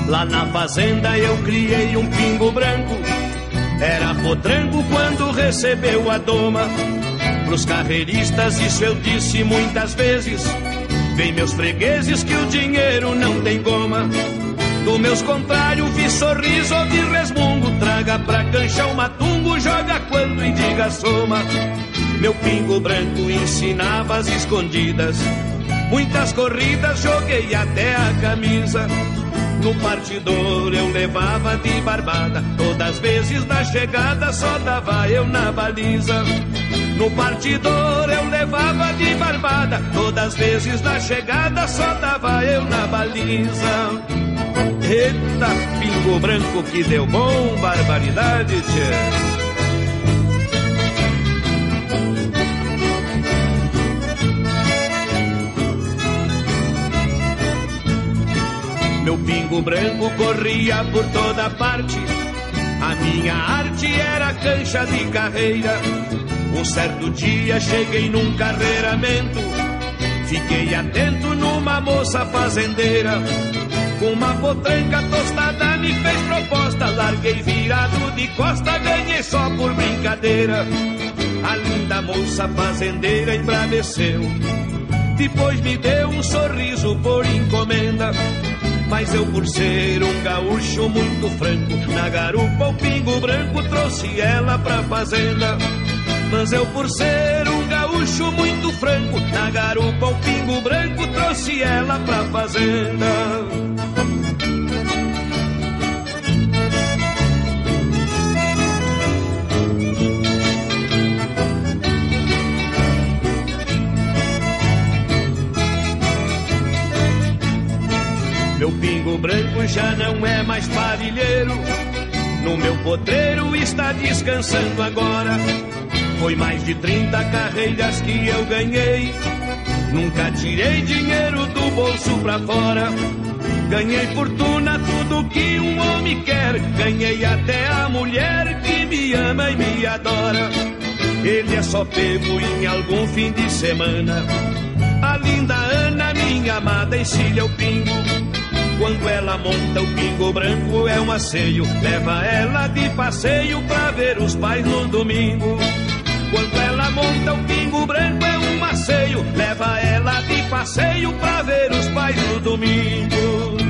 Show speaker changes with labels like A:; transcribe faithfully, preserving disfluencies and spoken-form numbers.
A: Lá na fazenda eu criei um pingo branco, era potranco quando recebeu a doma. Pros carreiristas isso eu disse muitas vezes: vem meus fregueses que o dinheiro não tem goma. Do meus contrários vi sorriso, ouvi resmungo, traga pra cancha o matungo, joga quando e diga soma. Meu pingo branco ensinava as escondidas, muitas corridas joguei até a camisa. No partidor eu levava de barbada, todas as vezes na chegada só dava eu na baliza. No partidor eu levava de barbada, todas as vezes na chegada só dava eu na baliza. Eita, pingo branco que deu bom, barbaridade, tchê. Meu pingo branco corria por toda parte, a minha arte era cancha de carreira. Um certo dia cheguei num carreiramento, fiquei atento numa moça fazendeira. Com uma potranca tostada me fez proposta, larguei virado de costa, ganhei só por brincadeira. A linda moça fazendeira embraveceu, depois me deu um sorriso por encomenda. Mas eu, por ser um gaúcho muito franco, na garupa o pingo branco trouxe ela pra fazenda. Mas eu, por ser um gaúcho muito franco, na garupa o pingo branco trouxe ela pra fazenda. Meu pingo branco já não é mais parilheiro, no meu potreiro está descansando agora. Foi mais de trinta carreiras que eu ganhei, nunca tirei dinheiro do bolso pra fora. Ganhei fortuna, tudo que um homem quer, ganhei até a mulher que me ama e me adora. Ele é só pego em algum fim de semana, a linda Ana, minha amada, encilha o pingo. Quando ela monta o pingo branco é um asseio, leva ela de passeio pra ver os pais no domingo. Quando ela monta o pingo branco é um asseio, leva ela de passeio pra ver os pais no domingo.